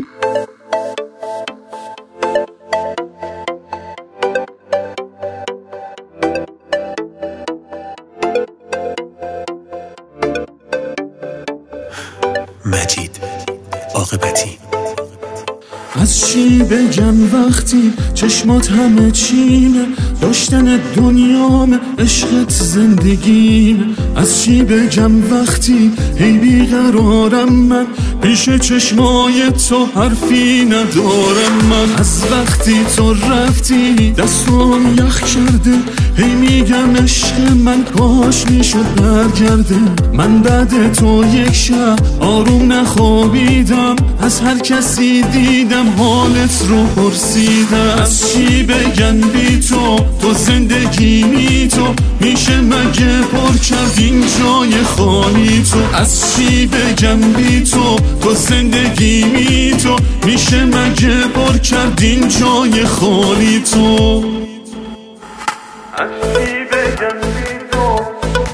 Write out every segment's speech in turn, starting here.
مجید عاقبتی. از چی بگم وقتی چشمات همه چیمه، داشتن دنیام عشقت زندگیمه. از چی بگم وقتی هی بیقرارم من، پیش چشمای تو حرفی ندارم من. از وقتی تو رفتی دستام یخ کرده، هی میگم عشق من کاش میشد برگرده. من بعد تو یک شب آروم نخوابیدم، از هر کسی دیدم حالت رو پرسیدم. از چی بگن بی تو زندگی می تو، میشه مگه پر کرد این جای خالی تو. از چی بگم بی تو زندگی می تو، میشه مگه پر کرد این جای خالی تو. از چی بگم بی تو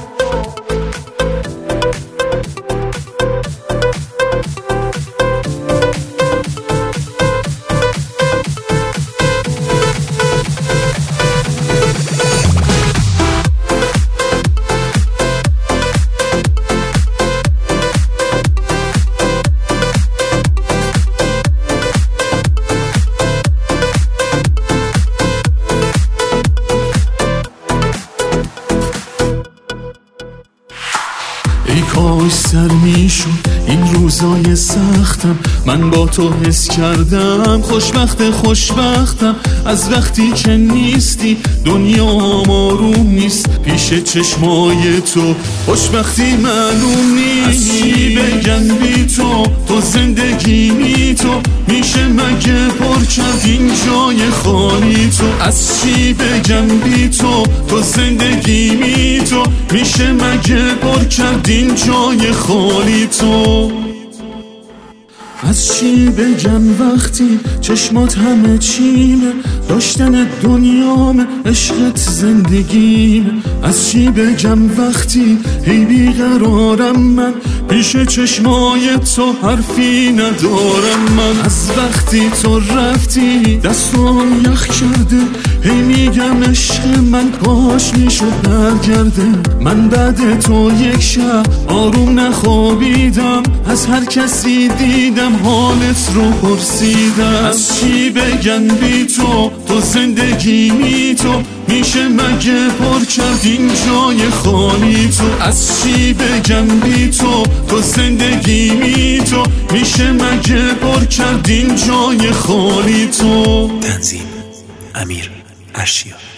ای کاش سر میشد این روزای سختم، من با تو حس کردم خوشبختم. از وقتی که نیستی دنیام آروم نیست، پیش چشمای تو خوشبختی معلوم نیست. از چی بگم بی تو زندگی می تو، میشه مگه پر کرد این جای خالی تو. از چی بگم بی تو زندگی می تو، میشه مگه پر کرد این جای خالی تو. از چی بگم وقتی چشمات همه چیمه، داشتن دنیام عشقت زندگیمه. از چی بگم وقتی هی بیقرارم من، پیش چشمای تو حرفی ندارم من. از وقتی تو رفتی دستام یخ کرده، هی میگم عشق من کاش میشد برگرده. من بعد تو یک شب آروم نخوابیدم، از هر کسی دیدم حالت رو پرسیدم. از چی بگن بی تو زندگی می تو، میشه مگه پر کرد این جای خالی تو. از چی بگم بی تو زندگی می تو، میشه مگه پر کرد این جای خالی تو. تنظیم امیر ارشیا.